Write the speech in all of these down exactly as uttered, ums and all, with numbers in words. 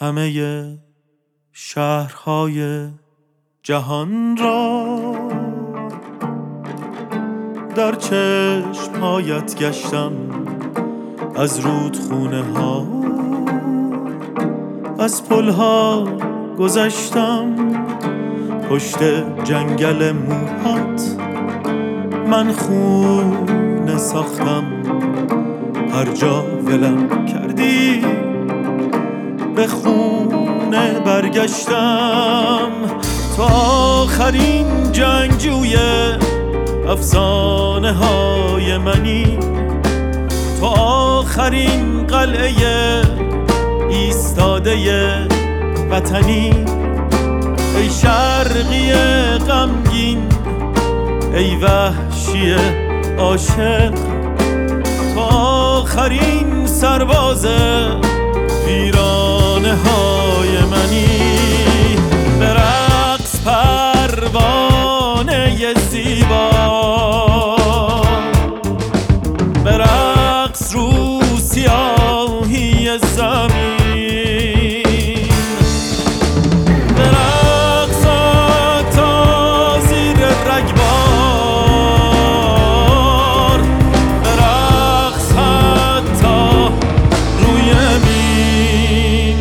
همه شهرهای جهان را در چشم‌هایت گشتم، از رودخونه ها از پلها گذشتم، پشت جنگل موهات من خونه ساختم. هر جا ولم کردی به خونه برگشتم. تو آخرین جنگجوی افسانه های منی، تو آخرین قلعه ایستاده وطنی. ای شرقی غمگین، ای وحشی عاشق، تو آخرین سرباز ویرانه های منی. به رقص پروانه زیبا، به رقص رو سیاهی زمین، به رقص تا زیر رگبار، به رقص حتی روی مین.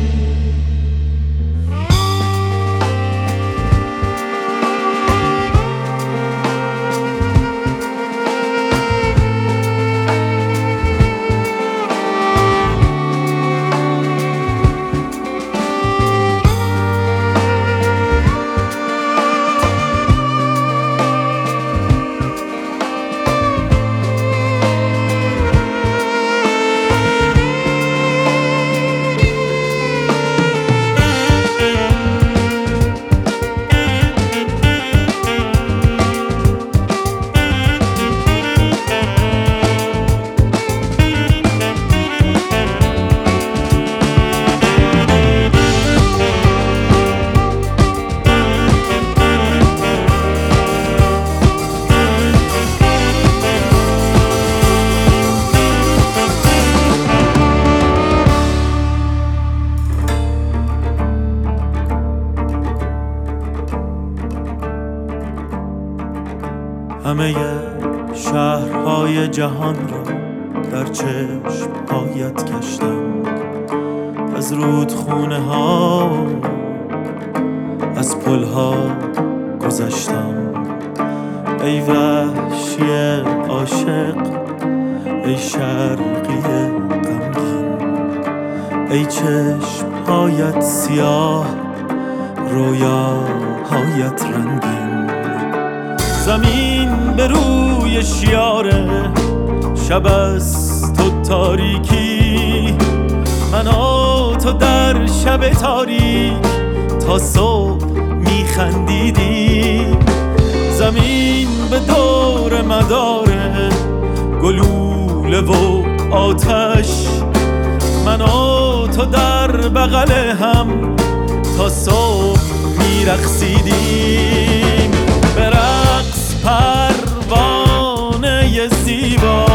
همه شهرهای جهان را در چشم‌هایت کشتم، از رودخونه ها از پلها گذشتم. ای وحشی عاشق، ای شرقی غمگین، ای چشم‌هایت سیاه، رویاهایت رنگین. زمین به روی شیاره شب از تو تاریکی، من و تو در شب تاریک تا صبح میخندیدیم. زمین به دور مداره گلوله و آتش، من و تو در بغل هم تا صبح میرقصیدیم. به رقص پروانه زیبا،